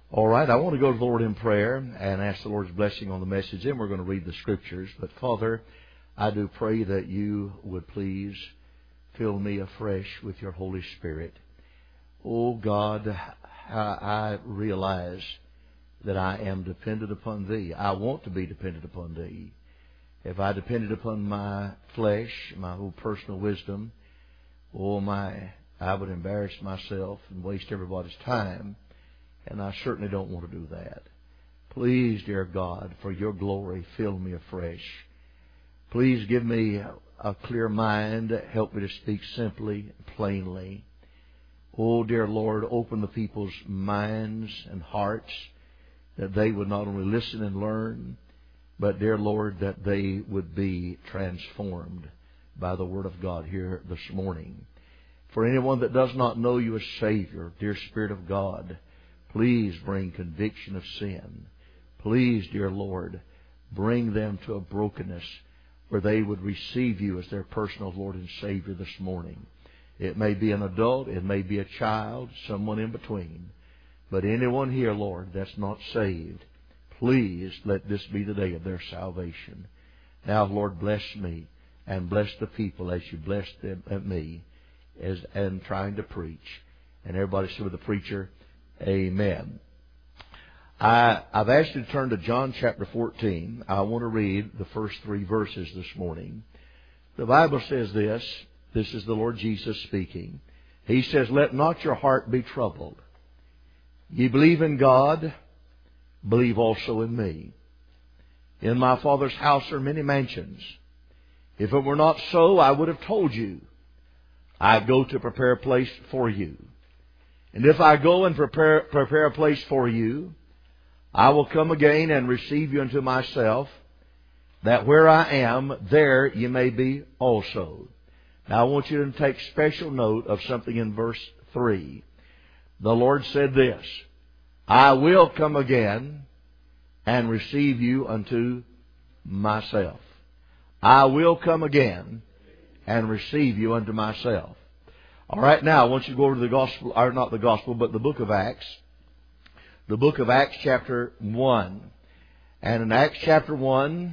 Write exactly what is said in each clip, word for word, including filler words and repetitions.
All right, I want to go to the Lord in prayer and ask the Lord's blessing on the message. Then we're going to read the Scriptures. But Father, I do pray that you would please fill me afresh with your Holy Spirit. Oh God, I realize that I am dependent upon Thee. I want to be dependent upon Thee. If I depended upon my flesh, my whole personal wisdom, oh my, I would embarrass myself and waste everybody's time. And I certainly don't want to do that. Please, dear God, for your glory, fill me afresh. Please give me a clear mind. Help me to speak simply and plainly. Oh, dear Lord, open the people's minds and hearts that they would not only listen and learn, but, dear Lord, that they would be transformed by the Word of God here this morning. For anyone that does not know you as Savior, dear Spirit of God, please bring conviction of sin. Please, dear Lord, bring them to a brokenness where they would receive you as their personal Lord and Savior this morning. It may be an adult, it may be a child, someone in between. But anyone here, Lord, that's not saved, please let this be the day of their salvation. Now, Lord, bless me and bless the people as you blessed them at me as and trying to preach. And everybody said with the preacher, amen. I, I've asked you to turn to John chapter fourteen. I want to read the first three verses this morning. The Bible says this. This is the Lord Jesus speaking. He says, let not your heart be troubled. Ye believe in God, believe also in me. In my Father's house are many mansions. If it were not so, I would have told you. I go to prepare a place for you. And if I go and prepare, prepare a place for you, I will come again and receive you unto myself, that where I am, there you may be also. Now I want you to take special note of something in verse three. The Lord said this, I will come again and receive you unto myself. I will come again and receive you unto myself. All right, now I want you to go over to the gospel, or not the gospel, but the book of Acts. The book of Acts chapter one. And in Acts chapter one,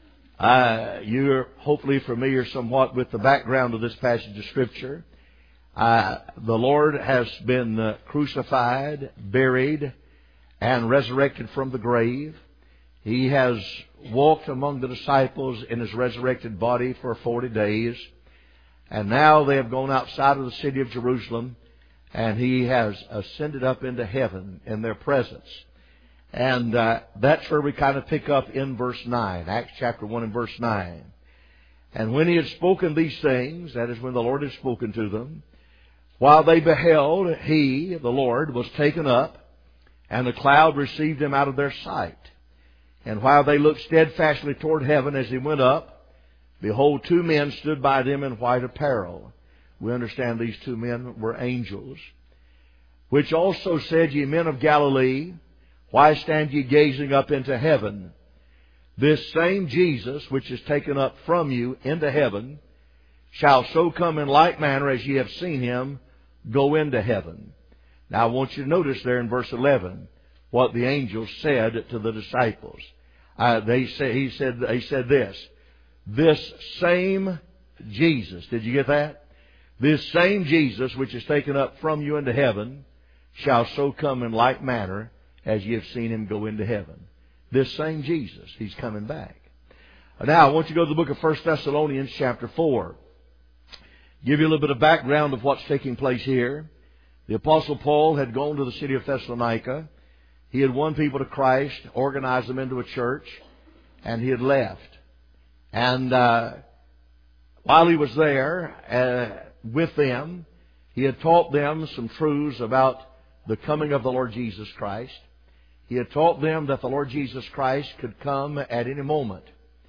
uh, you're hopefully familiar somewhat with the background of this passage of Scripture. Uh, the Lord has been uh, crucified, buried, and resurrected from the grave. He has walked among the disciples in His resurrected body for forty days. And now they have gone outside of the city of Jerusalem, and He has ascended up into heaven in their presence. And uh, that's where we kind of pick up in verse nine, Acts chapter one and verse nine. And when He had spoken these things, that is when the Lord had spoken to them, while they beheld, He, the Lord, was taken up, and the cloud received Him out of their sight. And while they looked steadfastly toward heaven as He went up, behold, two men stood by them in white apparel. We understand these two men were angels. Which also said, Ye men of Galilee, why stand ye gazing up into heaven? This same Jesus, which is taken up from you into heaven, shall so come in like manner as ye have seen Him go into heaven. Now I want you to notice there in verse eleven what the angels said to the disciples. Uh, they say, he said, he said this, This same Jesus, did you get that? This same Jesus, which is taken up from you into heaven, shall so come in like manner as ye have seen Him go into heaven. This same Jesus, He's coming back. Now, I want you to go to the book of First Thessalonians chapter four. Give you a little bit of background of what's taking place here. The Apostle Paul had gone to the city of Thessalonica. He had won people to Christ, organized them into a church, and he had left. And uh, while he was there uh, with them, he had taught them some truths about the coming of the Lord Jesus Christ. He had taught them that the Lord Jesus Christ could come at any moment.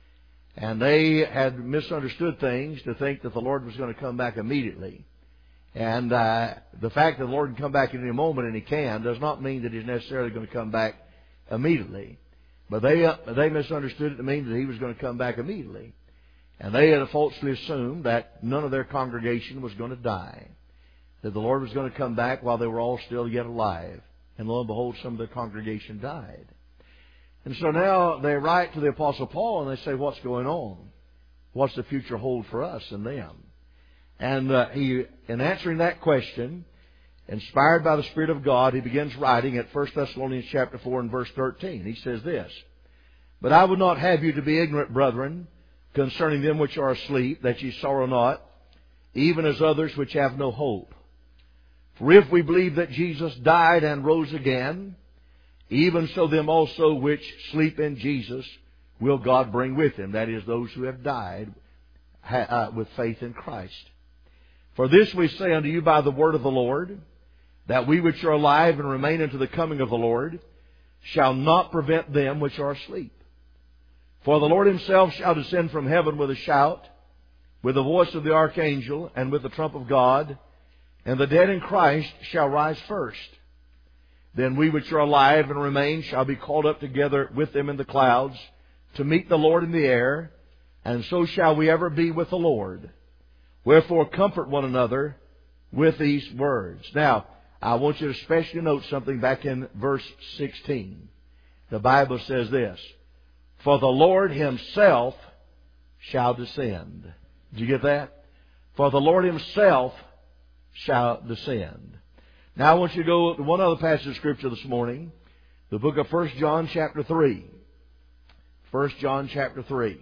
And they had misunderstood things to think that the Lord was going to come back immediately. And uh, the fact that the Lord can come back at any moment, and He can, does not mean that He's necessarily going to come back immediately. But they uh, they misunderstood it to mean that He was going to come back immediately. And they had falsely assumed that none of their congregation was going to die. That the Lord was going to come back while they were all still yet alive. And lo and behold, some of the congregation died. And so now they write to the Apostle Paul and they say, what's going on? What's the future hold for us and them? And uh, he, in answering that question, inspired by the Spirit of God, he begins writing at First Thessalonians chapter four and verse thirteen. He says this, "But I would not have you to be ignorant, brethren, concerning them which are asleep, that ye sorrow not, even as others which have no hope. For if we believe that Jesus died and rose again, even so them also which sleep in Jesus will God bring with Him." That is, those who have died uh, with faith in Christ. "For this we say unto you by the word of the Lord, that we which are alive and remain unto the coming of the Lord shall not prevent them which are asleep. For the Lord Himself shall descend from heaven with a shout, with the voice of the archangel, and with the trump of God, and the dead in Christ shall rise first. Then we which are alive and remain shall be called up together with them in the clouds to meet the Lord in the air, and so shall we ever be with the Lord. Wherefore comfort one another with these words." Now, I want you to especially note something back in verse sixteen. The Bible says this, "For the Lord Himself shall descend." Did you get that? For the Lord Himself shall descend. Now I want you to go to one other passage of Scripture this morning. The book of First John chapter three. First John chapter three.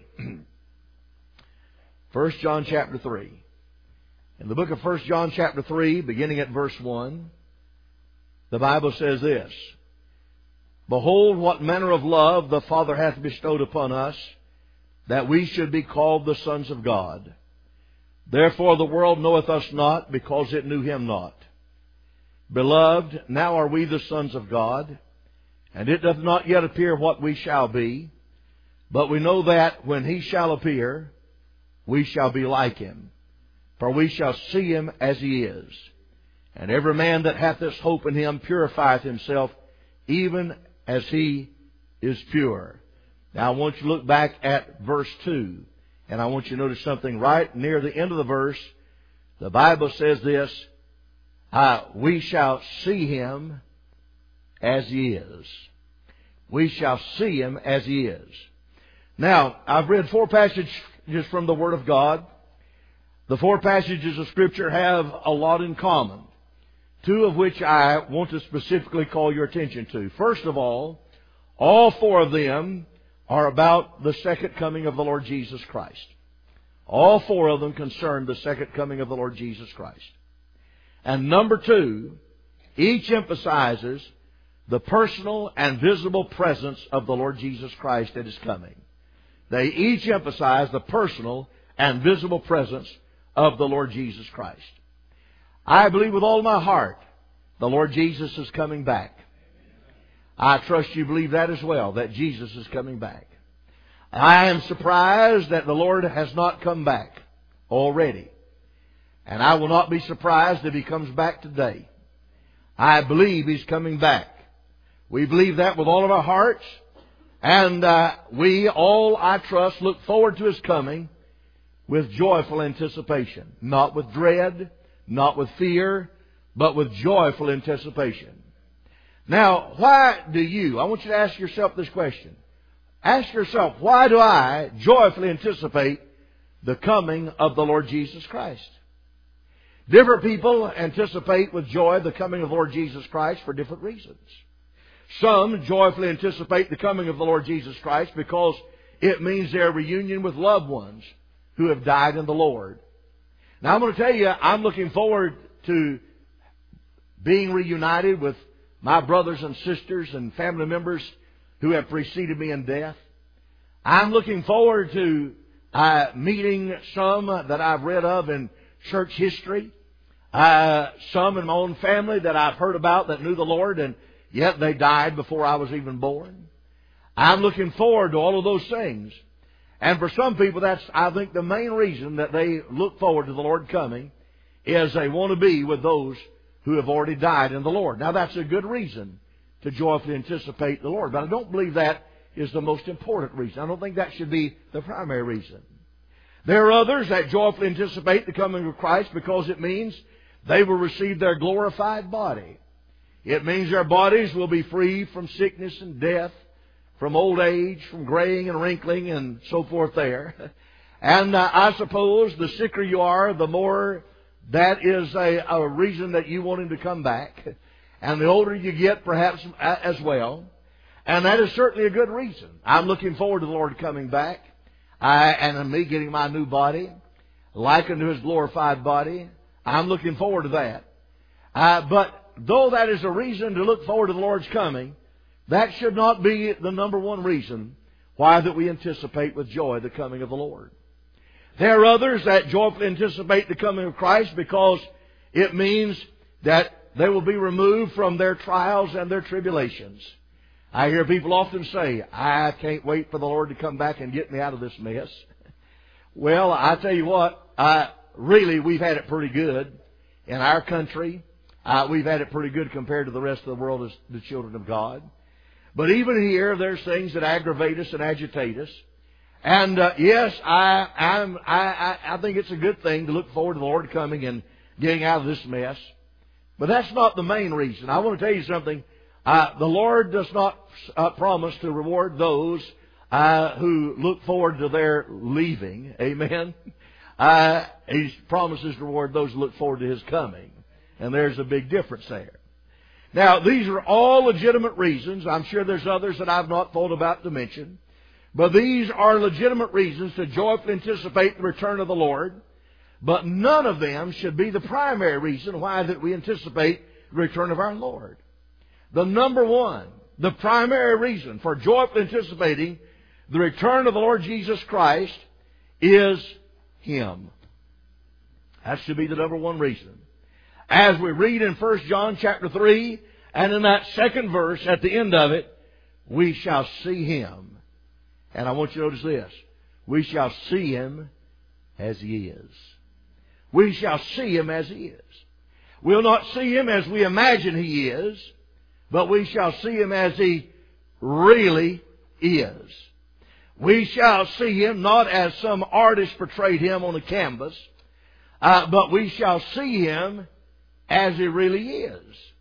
First John chapter three. In the book of First John chapter three, beginning at verse one, the Bible says this, "Behold, what manner of love the Father hath bestowed upon us, that we should be called the sons of God. Therefore the world knoweth us not, because it knew Him not. Beloved, now are we the sons of God, and it doth not yet appear what we shall be. But we know that when He shall appear, we shall be like Him. For we shall see Him as He is. And every man that hath this hope in Him purifieth himself, even as He is pure." Now I want you to look back at verse two. And I want you to notice something right near the end of the verse. The Bible says this, uh, "We shall see Him as He is." We shall see Him as He is. Now, I've read four passages from the Word of God. The four passages of Scripture have a lot in common, two of which I want to specifically call your attention to. First of all, all four of them are about the second coming of the Lord Jesus Christ. All four of them concern the second coming of the Lord Jesus Christ. And number two, each emphasizes the personal and visible presence of the Lord Jesus Christ at His coming. They each emphasize the personal and visible presence of the Lord Jesus Christ. I believe with all my heart the Lord Jesus is coming back. I trust you believe that as well, that Jesus is coming back. I am surprised that the Lord has not come back already. And I will not be surprised if He comes back today. I believe He's coming back. We believe that with all of our hearts. And uh, we all, I trust, look forward to His coming with joyful anticipation. Not with dread, not with fear, but with joyful anticipation. Now, why do you, I want you to ask yourself this question. Ask yourself, why do I joyfully anticipate the coming of the Lord Jesus Christ? Different people anticipate with joy the coming of the Lord Jesus Christ for different reasons. Some joyfully anticipate the coming of the Lord Jesus Christ because it means their reunion with loved ones who have died in the Lord. Now I'm going to tell you, I'm looking forward to being reunited with my brothers and sisters and family members who have preceded me in death. I'm looking forward to uh, meeting some that I've read of in church history. Uh, some in my own family that I've heard about that knew the Lord, and yet they died before I was even born. I'm looking forward to all of those things. And for some people, that's, I think, the main reason that they look forward to the Lord coming is they want to be with those who have already died in the Lord. Now, that's a good reason to joyfully anticipate the Lord. But I don't believe that is the most important reason. I don't think that should be the primary reason. There are others that joyfully anticipate the coming of Christ because it means they will receive their glorified body. It means our bodies will be free from sickness and death, from old age, from graying and wrinkling and so forth there. And uh, I suppose the sicker you are, the more that is a, a reason that you want Him to come back. And the older you get, perhaps as well. And that is certainly a good reason. I'm looking forward to the Lord coming back. I, and me getting my new body, like unto His glorified body. I'm looking forward to that. Uh, but though that is a reason to look forward to the Lord's coming, that should not be the number one reason why that we anticipate with joy the coming of the Lord. There are others that joyfully anticipate the coming of Christ because it means that they will be removed from their trials and their tribulations. I hear people often say, I can't wait for the Lord to come back and get me out of this mess. Well, I tell you what, I, really we've had it pretty good in our country. Uh, we've had it pretty good compared to the rest of the world as the children of God. But even here, there's things that aggravate us and agitate us. And uh, yes, I, I'm, I, I think it's a good thing to look forward to the Lord coming and getting out of this mess. But that's not the main reason. I want to tell you something. Uh, the Lord does not uh, promise to reward those uh, who look forward to their leaving. Amen. Uh, he promises to reward those who look forward to His coming. And there's a big difference there. Now, these are all legitimate reasons. I'm sure there's others that I've not thought about to mention. But these are legitimate reasons to joyfully anticipate the return of the Lord. But none of them should be the primary reason why that we anticipate the return of our Lord. The number one, the primary reason for joyfully anticipating the return of the Lord Jesus Christ is Him. That should be the number one reason. As we read in First John chapter three, and in that second verse at the end of it, we shall see Him. And I want you to notice this. We shall see Him as He is. We shall see Him as He is. We'll not see Him as we imagine He is, but we shall see Him as He really is. We shall see Him not as some artist portrayed Him on a canvas, uh, but we shall see Him as He really is.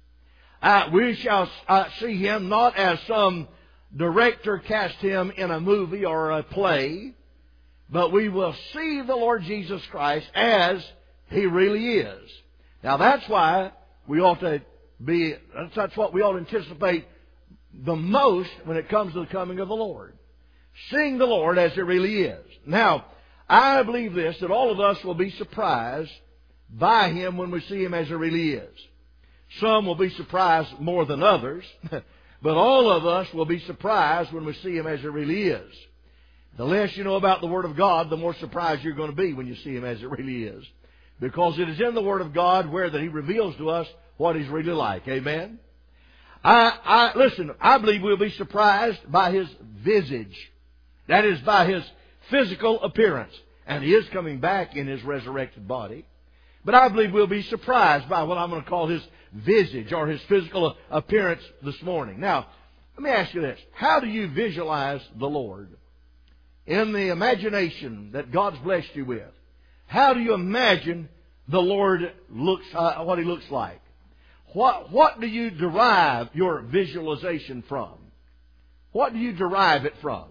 Uh, we shall uh, see Him not as some director cast Him in a movie or a play, but we will see the Lord Jesus Christ as He really is. Now that's why we ought to be, that's what we ought to anticipate the most when it comes to the coming of the Lord. Seeing the Lord as He really is. Now, I believe this, that all of us will be surprised by Him when we see Him as He really is. Some will be surprised more than others, but all of us will be surprised when we see Him as He really is. The less you know about the Word of God, the more surprised you're going to be when you see Him as it really is. Because it is in the Word of God where that He reveals to us what He's really like. Amen? I, I, listen, I believe we'll be surprised by His visage. That is, by His physical appearance. And He is coming back in His resurrected body. But I believe we'll be surprised by what I'm going to call His visage or His physical appearance this morning. Now, let me ask you this. How do you visualize the Lord? In the imagination that God's blessed you with, how do you imagine the Lord looks, uh, what He looks like? What, what do you derive your visualization from? What do you derive it from?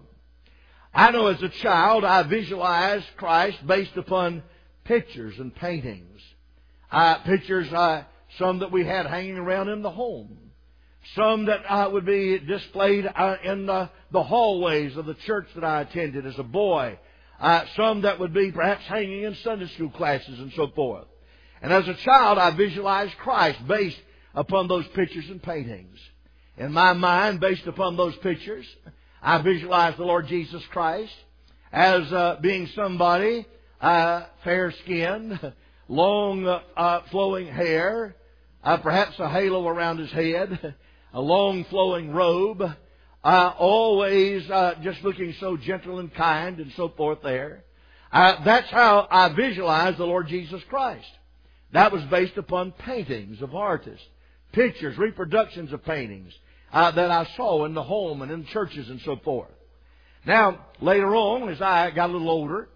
I know as a child I visualized Christ based upon pictures and paintings. Uh, pictures, uh, some that we had hanging around in the home. Some that uh, would be displayed uh, in the, the hallways of the church that I attended as a boy. Uh, some that would be perhaps hanging in Sunday school classes and so forth. And as a child, I visualized Christ based upon those pictures and paintings. In my mind, based upon those pictures, I visualized the Lord Jesus Christ as uh, being somebody uh, fair-skinned, long uh, flowing hair, uh, perhaps a halo around His head, a long flowing robe, uh, always uh, just looking so gentle and kind and so forth there. Uh, that's how I visualized the Lord Jesus Christ. That was based upon paintings of artists, pictures, reproductions of paintings uh, that I saw in the home and in churches and so forth. Now, later on, as I got a little older,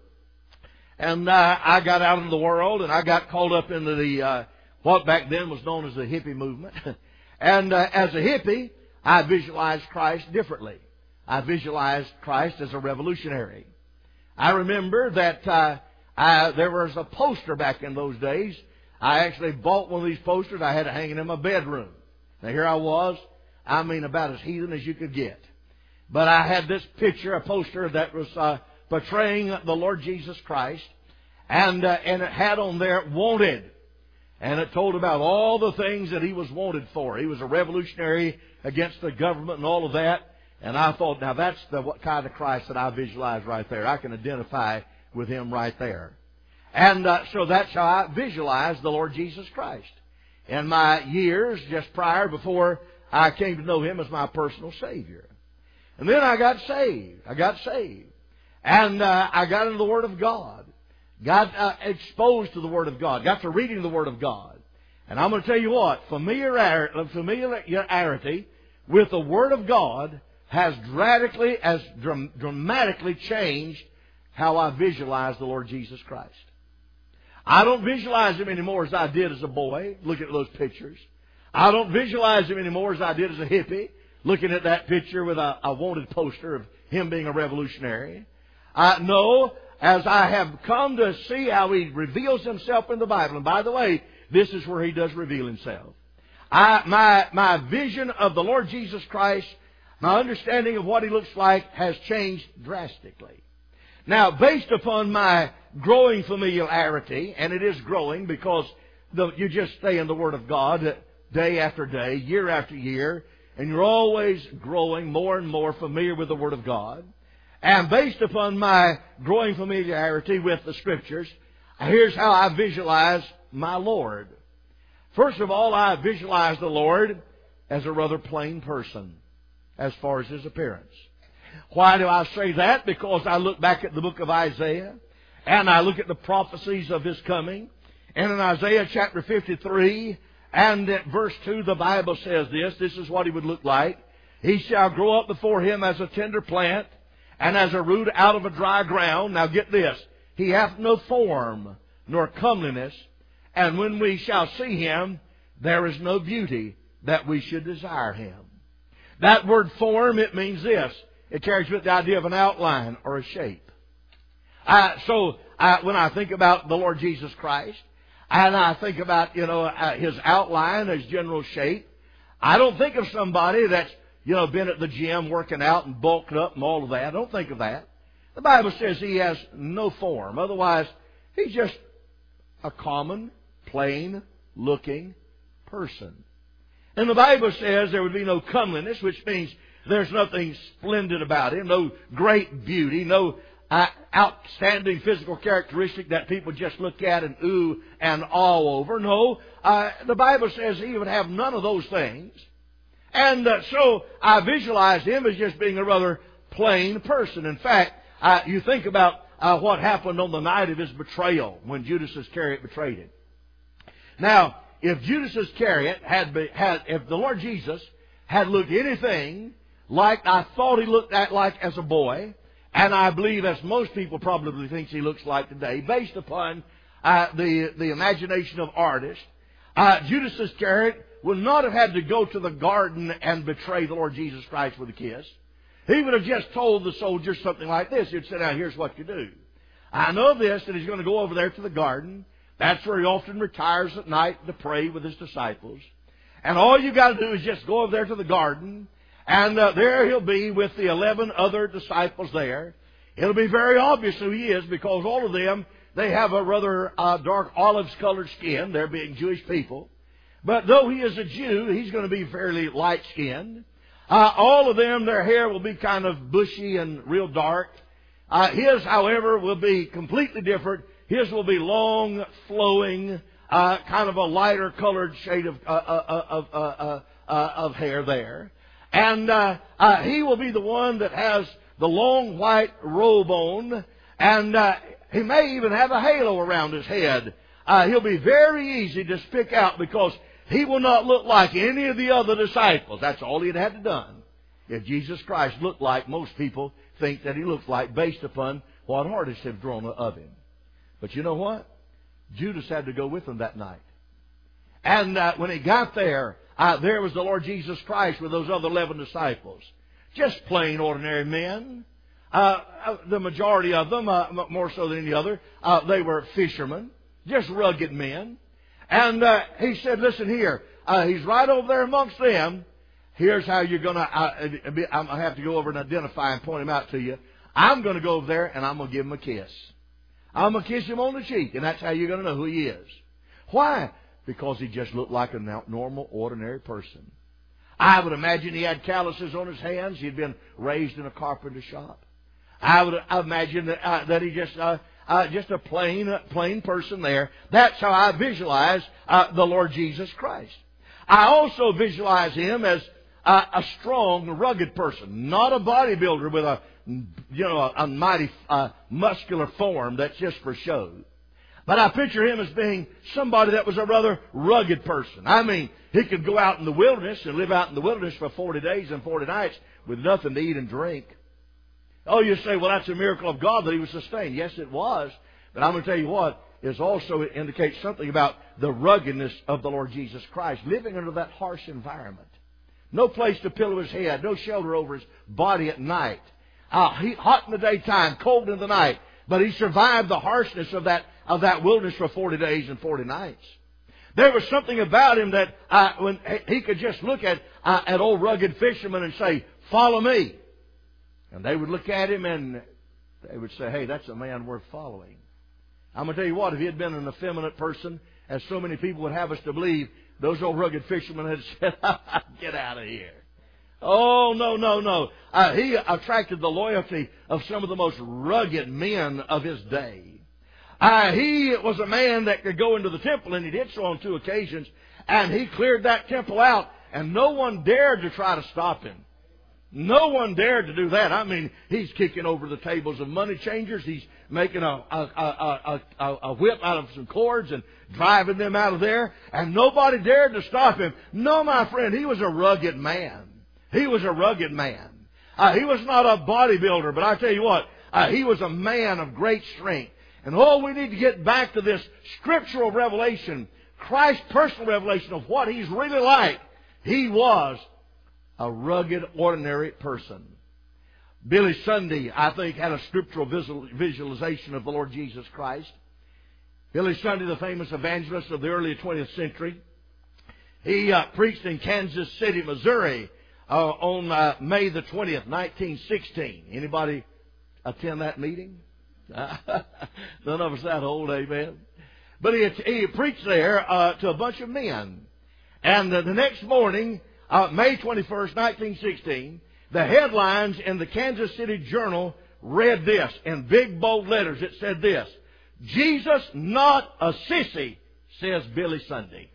and uh, I got out into the world, and I got caught up into the uh, what back then was known as the hippie movement. And uh, as a hippie, I visualized Christ differently. I visualized Christ as a revolutionary. I remember that uh, I, there was a poster back in those days. I actually bought one of these posters. I had it hanging in my bedroom. Now here I was, I mean about as heathen as you could get. But I had this picture, a poster that was uh, portraying the Lord Jesus Christ. And, uh, and it had on there, wanted. And it told about all the things that he was wanted for. He was a revolutionary against the government and all of that. And I thought, now that's the what kind of Christ that I visualize right there. I can identify with him right there. And uh, so that's how I visualized the Lord Jesus Christ. In my years just prior, before I came to know him as my personal Savior. And then I got saved. I got saved. And uh, I got into the Word of God. Got uh, exposed to the Word of God. Got to reading the Word of God. And I'm going to tell you what, familiarity, familiarity with the Word of God has radically, as dram- dramatically changed how I visualize the Lord Jesus Christ. I don't visualize Him anymore as I did as a boy, looking at those pictures. I don't visualize Him anymore as I did as a hippie, looking at that picture with a, a wanted poster of Him being a revolutionary. I know, as I have come to see how He reveals Himself in the Bible. And by the way, this is where He does reveal Himself. I, my, my vision of the Lord Jesus Christ, my understanding of what He looks like has changed drastically. Now, based upon my growing familiarity, and it is growing because the, you just stay in the Word of God day after day, year after year, and you're always growing more and more familiar with the Word of God. And based upon my growing familiarity with the Scriptures, here's how I visualize my Lord. First of all, I visualize the Lord as a rather plain person as far as His appearance. Why do I say that? Because I look back at the book of Isaiah, and I look at the prophecies of His coming. And in Isaiah chapter fifty-three, and at verse two, the Bible says this. This is what He would look like. He shall grow up before Him as a tender plant, and as a root out of a dry ground. Now get this. He hath no form, nor comeliness. And when we shall see Him, there is no beauty that we should desire Him. That word form, it means this. It carries with the idea of an outline or a shape. Uh, so uh, when I think about the Lord Jesus Christ, and I think about, you know, uh, His outline, His general shape, I don't think of somebody that's, you know, been at the gym working out and bulked up and all of that. I don't think of that. The Bible says He has no form. Otherwise, He's just a common, plain-looking person. And the Bible says there would be no comeliness, which means there's nothing splendid about Him, no great beauty, no uh, outstanding physical characteristic that people just look at and ooh and awe over. No, uh, the Bible says He would have none of those things. And uh, so I visualize Him as just being a rather plain person. In fact, uh, you think about uh, what happened on the night of His betrayal when Judas Iscariot betrayed Him. Now, if Judas Iscariot had, be, had, if the Lord Jesus had looked anything like I thought He looked at like as a boy, and I believe as most people probably think He looks like today, based upon uh, the the imagination of artists, uh, Judas Iscariot would not have had to go to the garden and betray the Lord Jesus Christ with a kiss. He would have just told the soldiers something like this. He'd say, now here's what you do. I know this, that He's going to go over there to the garden. That's where He often retires at night to pray with His disciples. And all you got to do is just go over there to the garden, and uh, there He'll be with the eleven other disciples there. It'll be very obvious who He is, because all of them, they have a rather uh, dark olive-colored skin, they're being Jewish people. But though He is a Jew, He's going to be fairly light-skinned. Uh, all of them, their hair will be kind of bushy and real dark. Uh, his, however, will be completely different. His will be long, flowing, uh, kind of a lighter colored shade of uh, uh, of uh, uh, uh, of hair there, and uh, uh, he will be the one that has the long white robe on, and uh, he may even have a halo around his head. Uh, he'll be very easy to pick out because he will not look like any of the other disciples. That's all He'd had to done. If Jesus Christ looked like most people think that He looks like, based upon what artists have drawn of Him. But you know what? Judas had to go with Him that night. And uh, when he got there, uh, there was the Lord Jesus Christ with those other eleven disciples. Just plain ordinary men. Uh, the majority of them, uh, more so than any other, uh, they were fishermen. Just rugged men. And uh, he said, listen here. Uh, he's right over there amongst them. Here's how you're going to... Uh, I'm going to have to go over and identify and point him out to you. I'm going to go over there and I'm going to give him a kiss. I'm going to kiss him on the cheek. And that's how you're going to know who he is. Why? Because he just looked like a normal, ordinary person. I would imagine he had calluses on his hands. He'd been raised in a carpenter shop. I would imagine that, uh, that he just... Uh, Uh, just a plain, uh, plain person there. That's how I visualize uh, the Lord Jesus Christ. I also visualize him as uh, a strong, rugged person, not a bodybuilder with a, you know, a, a mighty uh, muscular form that's just for show. But I picture him as being somebody that was a rather rugged person. I mean, he could go out in the wilderness and live out in the wilderness for forty days and forty nights with nothing to eat and drink. Oh, you say, well, that's a miracle of God that he was sustained. Yes, it was. But I'm going to tell you what, it also indicates something about the ruggedness of the Lord Jesus Christ, living under that harsh environment. No place to pillow his head, no shelter over his body at night. Uh, he, hot in the daytime, cold in the night. But he survived the harshness of that, of that wilderness for forty days and forty nights. There was something about him that uh, when he could just look at, uh, at old rugged fishermen and say, follow me. And they would look at him and they would say, hey, that's a man worth following. I'm going to tell you what, if he had been an effeminate person, as so many people would have us to believe, those old rugged fishermen had said, get out of here. Oh, no, no, no. Uh, he attracted the loyalty of some of the most rugged men of his day. Uh, he was a man that could go into the temple, and he did so on two occasions, and he cleared that temple out, and no one dared to try to stop him. No one dared to do that. I mean, he's kicking over the tables of money changers. He's making a, a, a, a, a whip out of some cords and driving them out of there. And nobody dared to stop him. No, my friend, he was a rugged man. He was a rugged man. Uh, he was not a bodybuilder, but I tell you what, uh, he was a man of great strength. And oh, we need to get back to this scriptural revelation, Christ's personal revelation of what he's really like. He was a rugged, ordinary person. Billy Sunday, I think, had a scriptural visualization of the Lord Jesus Christ. Billy Sunday, the famous evangelist of the early twentieth century, he uh, preached in Kansas City, Missouri, uh, on uh, May the twentieth, nineteen sixteen. Anybody attend that meeting? None of us that old, amen. But he, he preached there uh, to a bunch of men. And uh, the next morning, Uh, May twenty-first, nineteen sixteen, the headlines in the Kansas City Journal read this in big bold letters. It said this: Jesus not a sissy, says Billy Sunday.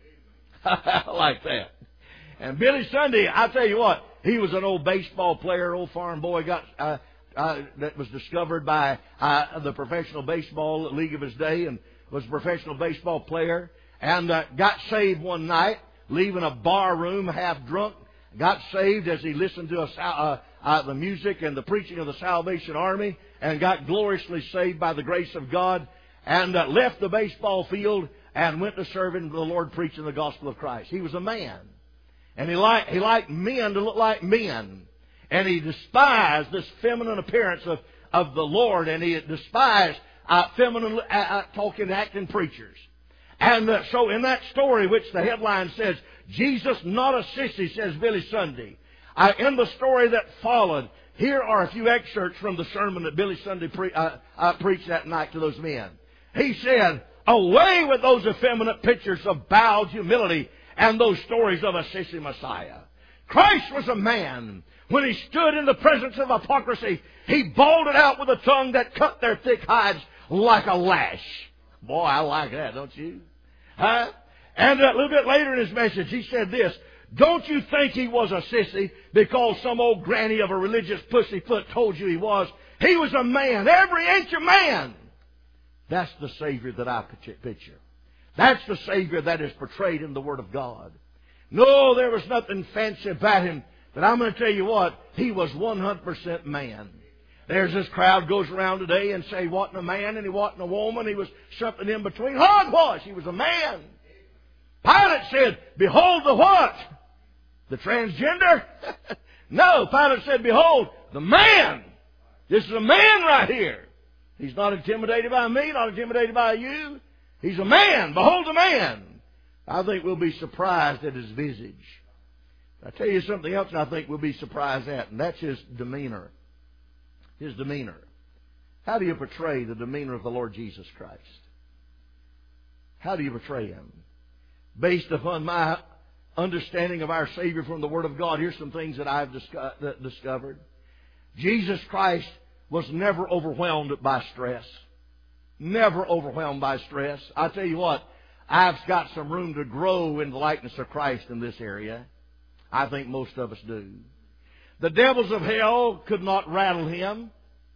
Like that. And Billy Sunday, I tell you what, he was an old baseball player, old farm boy, got uh, uh, that was discovered by uh, the professional baseball league of his day, and was a professional baseball player, and uh, got saved one night, leaving a bar room half drunk. Got saved as he listened to a, uh, uh, the music and the preaching of the Salvation Army, and got gloriously saved by the grace of God, and uh, left the baseball field and went to serving the Lord, preaching the gospel of Christ. He was a man, and he liked he liked men to look like men, and he despised this feminine appearance of of the Lord, and he despised uh, feminine uh, uh, talking, acting preachers. And uh, so in that story, which the headline says, Jesus not a sissy, says Billy Sunday. Uh, in the story that followed, here are a few excerpts from the sermon that Billy Sunday pre- uh, uh, preached that night to those men. He said, away with those effeminate pictures of bowed humility and those stories of a sissy Messiah. Christ was a man. When he stood in the presence of hypocrisy, he bawled it out with a tongue that cut their thick hides like a lash. Boy, I like that, don't you? Huh? And a little bit later in his message, he said this: don't you think he was a sissy because some old granny of a religious pussyfoot told you he was? He was a man, every inch a man. That's the Savior that I picture. That's the Savior that is portrayed in the Word of God. No, there was nothing fancy about him, but I'm going to tell you what, he was one hundred percent man. There's this crowd goes around today and say he wasn't a man and he wasn't a woman. He was something in between. Hogwash! He was a man. Pilate said, behold the what? The transgender? No, Pilate said, behold, the man. This is a man right here. He's not intimidated by me, not intimidated by you. He's a man. Behold the man. I think we'll be surprised at his visage. I'll tell you something else I think we'll be surprised at, and that's his demeanor. His demeanor. How do you portray the demeanor of the Lord Jesus Christ? How do you portray Him? Based upon my understanding of our Savior from the Word of God, here's some things that I've discovered. Jesus Christ was never overwhelmed by stress. Never overwhelmed by stress. I tell you what, I've got some room to grow in the likeness of Christ in this area. I think most of us do. The devils of hell could not rattle Him.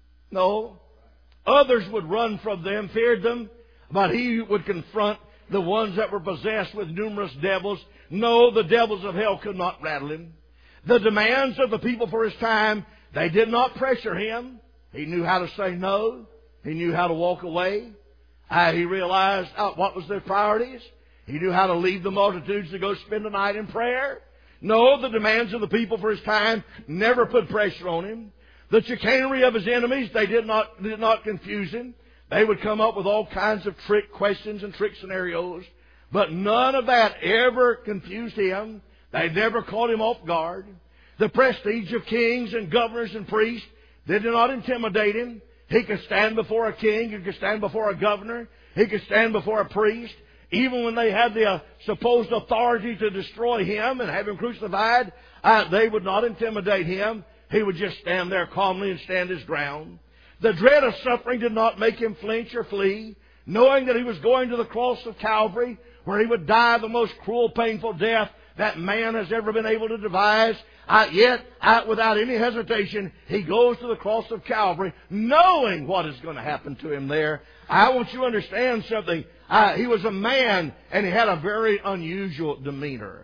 No. Others would run from them, feared them, but He would confront the ones that were possessed with numerous devils. No, the devils of hell could not rattle Him. The demands of the people for His time, they did not pressure Him. He knew how to say no. He knew how to walk away. Uh, he realized uh, what was their priorities. He knew how to leave the multitudes to go spend the night in prayer. No, the demands of the people for His time never put pressure on Him. The chicanery of His enemies, they did not, did not confuse Him. They would come up with all kinds of trick questions and trick scenarios. But none of that ever confused Him. They never caught Him off guard. The prestige of kings and governors and priests, they did not intimidate Him. He could stand before a king. He could stand before a governor. He could stand before a priest. Even when they had the uh, supposed authority to destroy Him and have Him crucified, uh, they would not intimidate Him. He would just stand there calmly and stand His ground. The dread of suffering did not make Him flinch or flee, knowing that He was going to the cross of Calvary, where He would die the most cruel, painful death that man has ever been able to devise. Uh, yet, uh, without any hesitation, He goes to the cross of Calvary, knowing what is going to happen to Him there. I want you to understand something. Uh, he was a man, and He had a very unusual demeanor.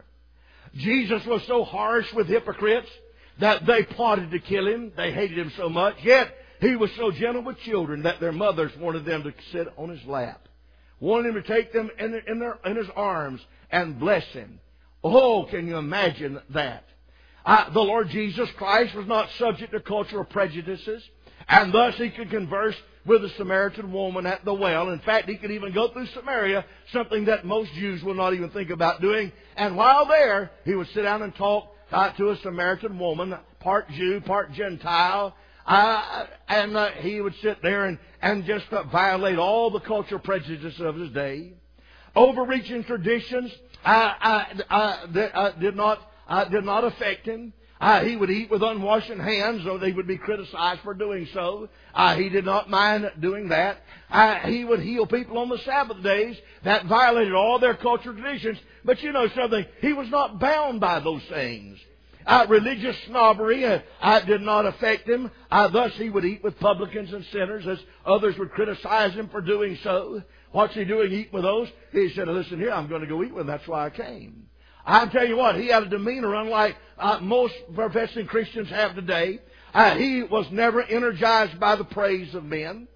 Jesus was so harsh with hypocrites that they plotted to kill Him. They hated Him so much. Yet, He was so gentle with children that their mothers wanted them to sit on His lap. Wanted Him to take them in, their, in, their, in His arms and bless Him. Oh, can you imagine that? Uh, the Lord Jesus Christ was not subject to cultural prejudices, and thus He could converse with the Samaritan woman at the well. In fact, He could even go through Samaria, something that most Jews will not even think about doing. And while there, He would sit down and talk uh, to a Samaritan woman, part Jew, part Gentile, uh, and uh, He would sit there and, and just uh, violate all the cultural prejudices of His day. Overreaching traditions uh, uh, uh, uh, did not Uh, did not affect Him. Uh, he would eat with unwashed hands, though they would be criticized for doing so. Uh, he did not mind doing that. Uh, he would heal people on the Sabbath days. That violated all their cultural traditions. But you know something? He was not bound by those things. Uh, religious snobbery uh, uh, did not affect Him. Uh, thus He would eat with publicans and sinners, as others would criticize Him for doing so. What's He doing? Eat with those? He said, listen here, I'm going to go eat with them. That's why I came. I'll tell you what, He had a demeanor unlike uh, most professing Christians have today. Uh, he was never energized by the praise of men.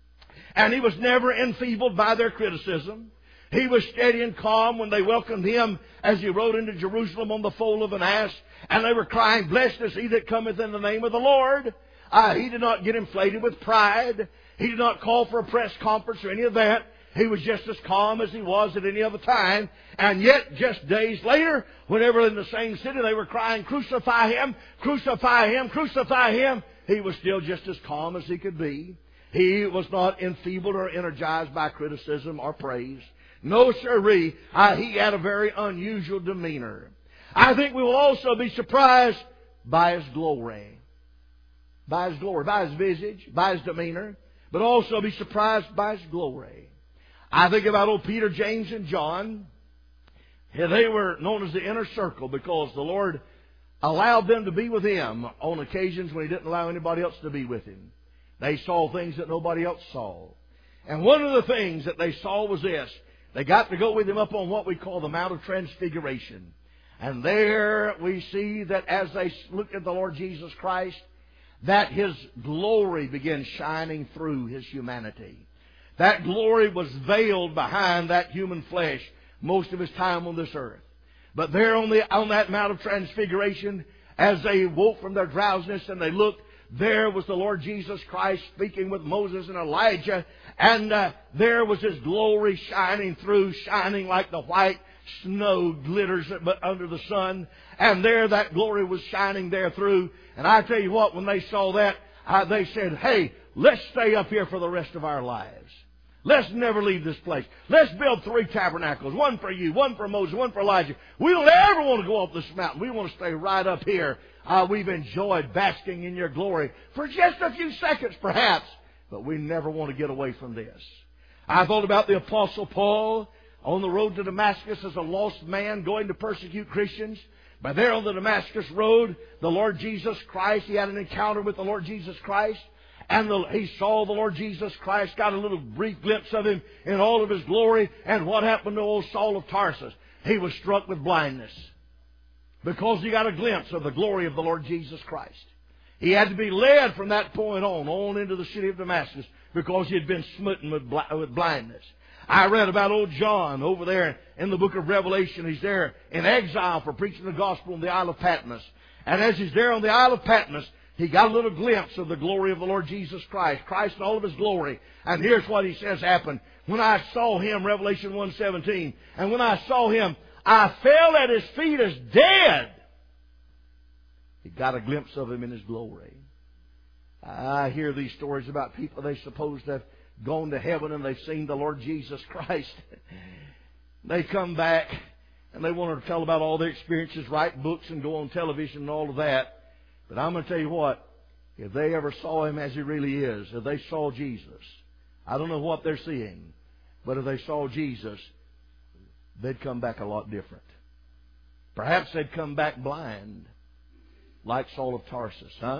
And He was never enfeebled by their criticism. He was steady and calm when they welcomed Him as He rode into Jerusalem on the foal of an ass. And they were crying, blessed is He that cometh in the name of the Lord. Uh, he did not get inflated with pride. He did not call for a press conference or any of that. He was just as calm as He was at any other time. And yet, just days later, whenever in the same city they were crying, crucify Him, crucify Him, crucify Him, He was still just as calm as He could be. He was not enfeebled or energized by criticism or praise. No, sirree, uh, He had a very unusual demeanor. I think we will also be surprised by His glory. By His glory, by His visage, by His demeanor, but also be surprised by His glory. I think about old Peter, James, and John. They were known as the inner circle because the Lord allowed them to be with Him on occasions when He didn't allow anybody else to be with Him. They saw things that nobody else saw. And one of the things that they saw was this. They got to go with Him up on what we call the Mount of Transfiguration. And there we see that as they looked at the Lord Jesus Christ, that His glory began shining through His humanity. That glory was veiled behind that human flesh most of His time on this earth. But there on the on that Mount of Transfiguration, as they woke from their drowsiness and they looked, there was the Lord Jesus Christ speaking with Moses and Elijah, and uh, there was His glory shining through, shining like the white snow glitters but under the sun. And there that glory was shining there through. And I tell you what, when they saw that, uh, they said, hey, let's stay up here for the rest of our lives. Let's never leave this place. Let's build three tabernacles. One for you, one for Moses, one for Elijah. We don't ever want to go up this mountain. We want to stay right up here. Uh, we've enjoyed basking in your glory for just a few seconds perhaps, but we never want to get away from this. I thought about the Apostle Paul on the road to Damascus as a lost man going to persecute Christians. But there on the Damascus road, the Lord Jesus Christ, he had an encounter with the Lord Jesus Christ. And the, he saw the Lord Jesus Christ, got a little brief glimpse of Him in all of His glory. And what happened to old Saul of Tarsus? He was struck with blindness because he got a glimpse of the glory of the Lord Jesus Christ. He had to be led from that point on, on into the city of Damascus because he had been smitten with, with blindness. I read about old John over there in the book of Revelation. He's there in exile for preaching the gospel on the Isle of Patmos. And as he's there on the Isle of Patmos, he got a little glimpse of the glory of the Lord Jesus Christ. Christ in all of His glory. And here's what he says happened. When I saw Him, Revelation one seventeen, and when I saw Him, I fell at His feet as dead. He got a glimpse of Him in His glory. I hear these stories about people they suppose to have gone to heaven and they've seen the Lord Jesus Christ. They come back and they want to tell about all their experiences, write books and go on television and all of that. But I'm going to tell you what, if they ever saw Him as He really is, if they saw Jesus, I don't know what they're seeing, but if they saw Jesus, they'd come back a lot different. Perhaps they'd come back blind, like Saul of Tarsus, huh?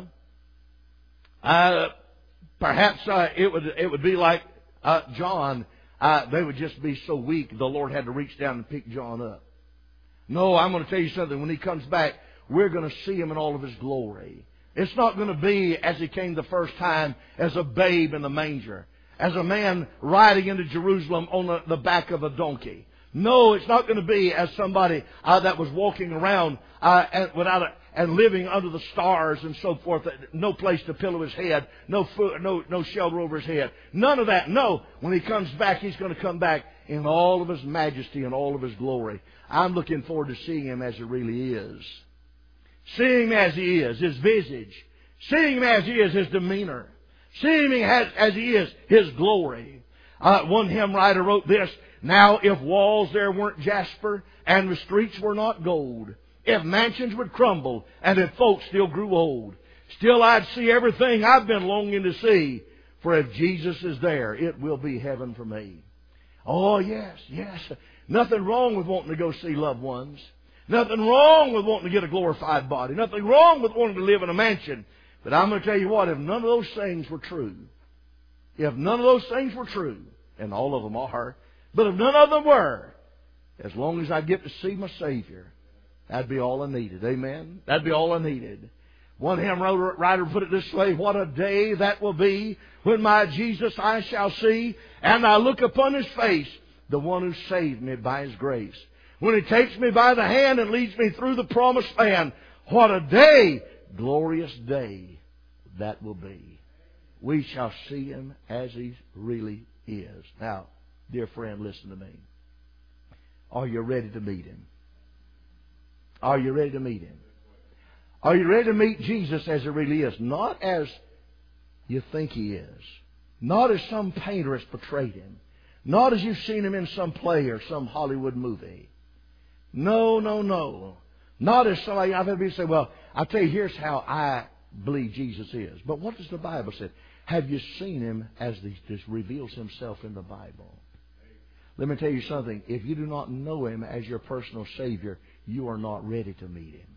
Uh, perhaps uh, it would it would be like uh, John. Uh, they would just be so weak, the Lord had to reach down and pick John up. No, I'm going to tell you something. When He comes back, we're going to see Him in all of His glory. It's not going to be as He came the first time, as a babe in the manger, as a man riding into Jerusalem on the, the back of a donkey. No, it's not going to be as somebody uh, that was walking around uh, and, without a, and living under the stars and so forth. No place to pillow his head, no food, no no shelter over his head. None of that. No, when He comes back, He's going to come back in all of His majesty and all of His glory. I'm looking forward to seeing Him as He really is. Seeing Him as He is, His visage. Seeing Him as He is, His demeanor. Seeing Him as, as He is, His glory. Uh, one hymn writer wrote this: now if walls there weren't jasper and the streets were not gold, if mansions would crumble and if folks still grew old, still I'd see everything I've been longing to see. For if Jesus is there, it will be heaven for me. Oh yes, yes. Nothing wrong with wanting to go see loved ones. Nothing wrong with wanting to get a glorified body. Nothing wrong with wanting to live in a mansion. But I'm going to tell you what, if none of those things were true, if none of those things were true, and all of them are, but if none of them were, as long as I get to see my Savior, that'd be all I needed. Amen? That'd be all I needed. One hymn writer put it this way: what a day that will be when my Jesus I shall see, and I look upon His face, the one who saved me by His grace. When He takes me by the hand and leads me through the promised land, what a day, glorious day that will be. We shall see Him as He really is. Now, dear friend, listen to me. Are you ready to meet Him? Are you ready to meet Him? Are you ready to meet Jesus as He really is? Not as you think He is. Not as some painter has portrayed Him. Not as you've seen Him in some play or some Hollywood movie. No, no, no. Not as somebody, I've had people say, well, I'll tell you, here's how I believe Jesus is. But what does the Bible say? Have you seen Him as He just reveals Himself in the Bible? Let me tell you something. If you do not know Him as your personal Savior, you are not ready to meet Him.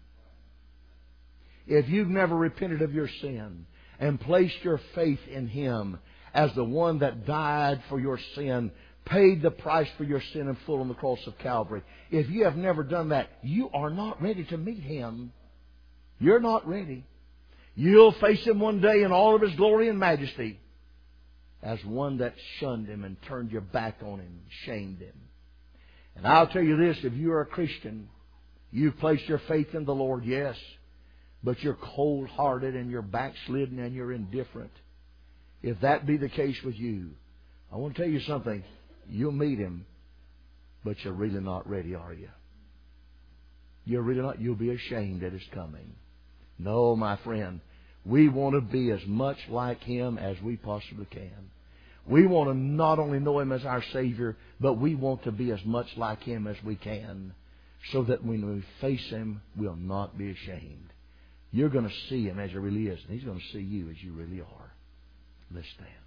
If you've never repented of your sin and placed your faith in Him as the one that died for your sin, paid the price for your sin in full on the cross of Calvary, if you have never done that, you are not ready to meet Him. You're not ready. You'll face Him one day in all of His glory and majesty as one that shunned Him and turned your back on Him, shamed Him. And I'll tell you this, if you're a Christian, You've placed your faith in the Lord, yes, but you're cold-hearted and you're backslidden and you're indifferent. If that be the case with you, I want to tell you something. You'll meet Him, but you're really not ready, are you? You're really not. You'll be ashamed at His coming. No, my friend. We want to be as much like Him as we possibly can. We want to not only know Him as our Savior, but we want to be as much like Him as we can, so that when we face Him, we'll not be ashamed. You're going to see Him as He really is, and He's going to see you as you really are. Let's stand.